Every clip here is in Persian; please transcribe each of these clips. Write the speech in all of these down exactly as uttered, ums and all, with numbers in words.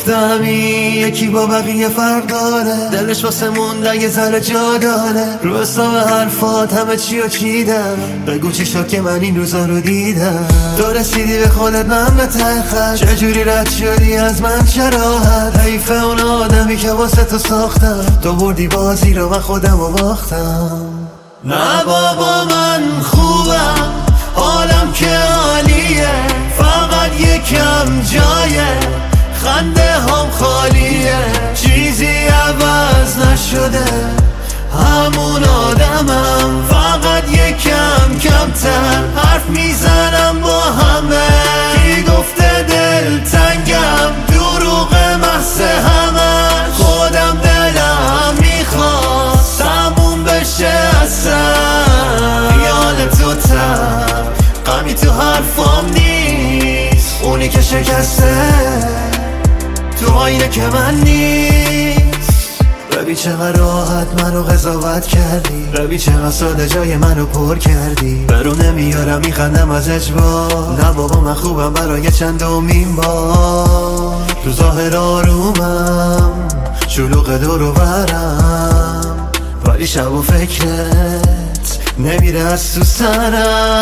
گفتم این یکی با بقیه فرق داره، دلش واسه موندن یه ذره جا داره. رو حساب حرفات همه چی رو چیدم، بگو چی شد که من این روزا رو دیدم. تو رسیدی به خودت من به ته خط، چجوری رد شدی از من چه راحت. حیف اون آدمی که واسه تو ساختم، تو بردی بازی رو من خودم رو باختم. نه بابا من خوبم، حالم که عالیه، فقط یکم جایه، خنده هم خالیه، چیزی عوض نشده، همون آدمم، فقط یکم کمتر حرف میزنم با همه. کی گفته دل تنگم، دروغ محض همه، خودم دلم میخواست تموم بشه اصلا. خیال تو تر غمی تو حرفام نیست، اونی که شکسته تو آینه که من نیست. ببین چقدر راحت منو قضاوت کردی، ببین چقدر ساده جای منو پر کردی. برو نمیارم میخندم از اجبار، نه بابا من خوبم برای چندمین بار. تو ظاهر آرومم، شلوغ دور و برم، ولی شب و فکرت نمیره از تو سرم.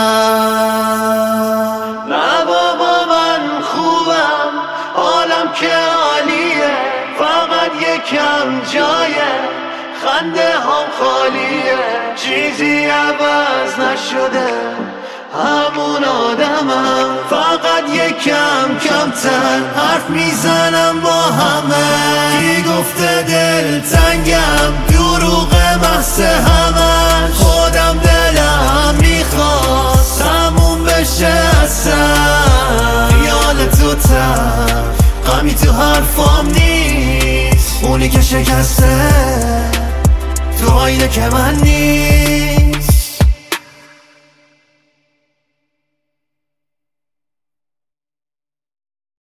نه بابا من خوبم، حالم که عالیه، فقط یکم جایه، خنده هم خالیه، چیزی عوض نشده، همون آدمم، فقط یکم کمتر حرف میزنم با همه. کی گفته دل تنگم، دروغ محض همه، خودم دلم میخواست تموم بشه اصلا. خیال تو تر غمی تو حرفام نیست، اونی که شکسته تو آینه که من نیست.